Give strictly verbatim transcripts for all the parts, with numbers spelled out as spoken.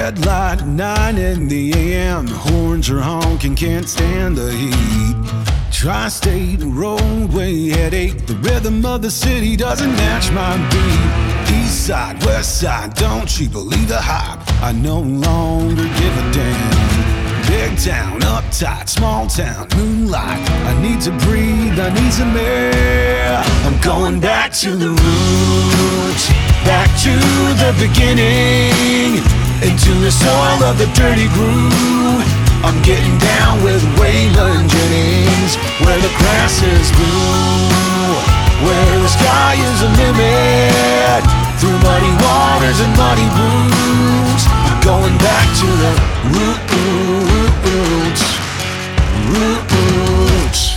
Red light, nine in the A M. Horns are honking, can't stand the heat. Tri-state roadway headache. The rhythm of the city doesn't match my beat. East side, west side, don't you believe the hype? I no longer give a damn. Big town, uptight, small town, moonlight. I need to breathe, I need some air. I'm going back to the roots, back to the beginning, into the soil of the dirty groove. I'm getting down with Waylon Jennings, where the grass is blue, where the sky is a limit, through muddy waters and muddy blues. I'm going back to the roots, roots.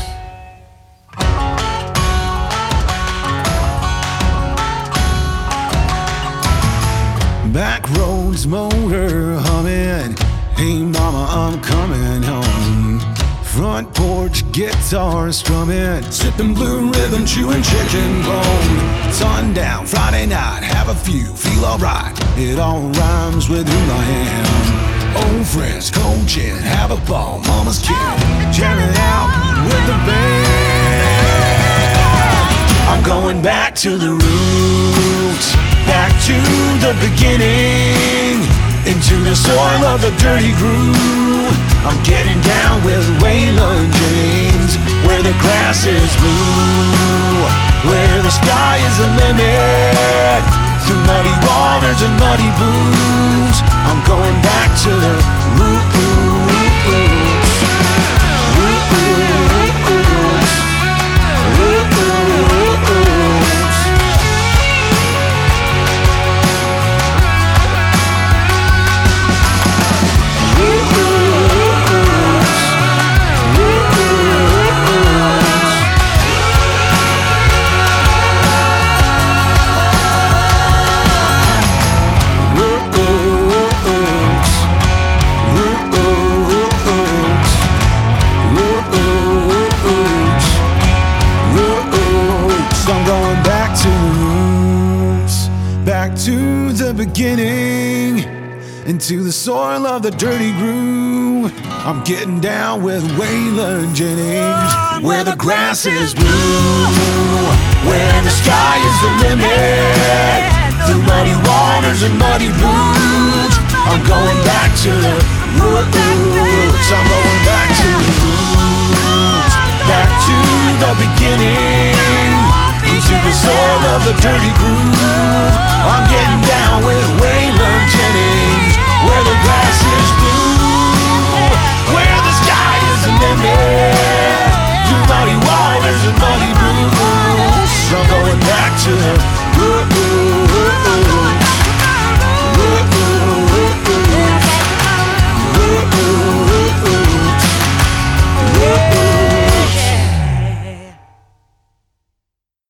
Back roads, motor humming. Hey mama, I'm coming home. Front porch, guitar strumming, sipping blue rhythm, chewing chicken bone. Sundown, Friday night, have a few, feel alright. It all rhymes with who I am. Old friends, coaching, have a ball, mama's kid, jamming out with the band. I'm going back to the roots, back to the beginning, into the soil of the dirty groove. I'm getting down with Waylon Jennings, where the grass is blue, where the sky is the limit, through muddy waters and muddy blues. I'm going back to the roots, roots, roots, roots. To the beginning, into the soil of the dirty groove. I'm getting down with Waylon Jennings, where the grass is blue, where the sky is the limit, through muddy waters and muddy blues. I'm going back to the roots, I'm going back to the roots, back to the beginning, into the soil of the dirty groove. I'm getting down with Waylon Jennings, where the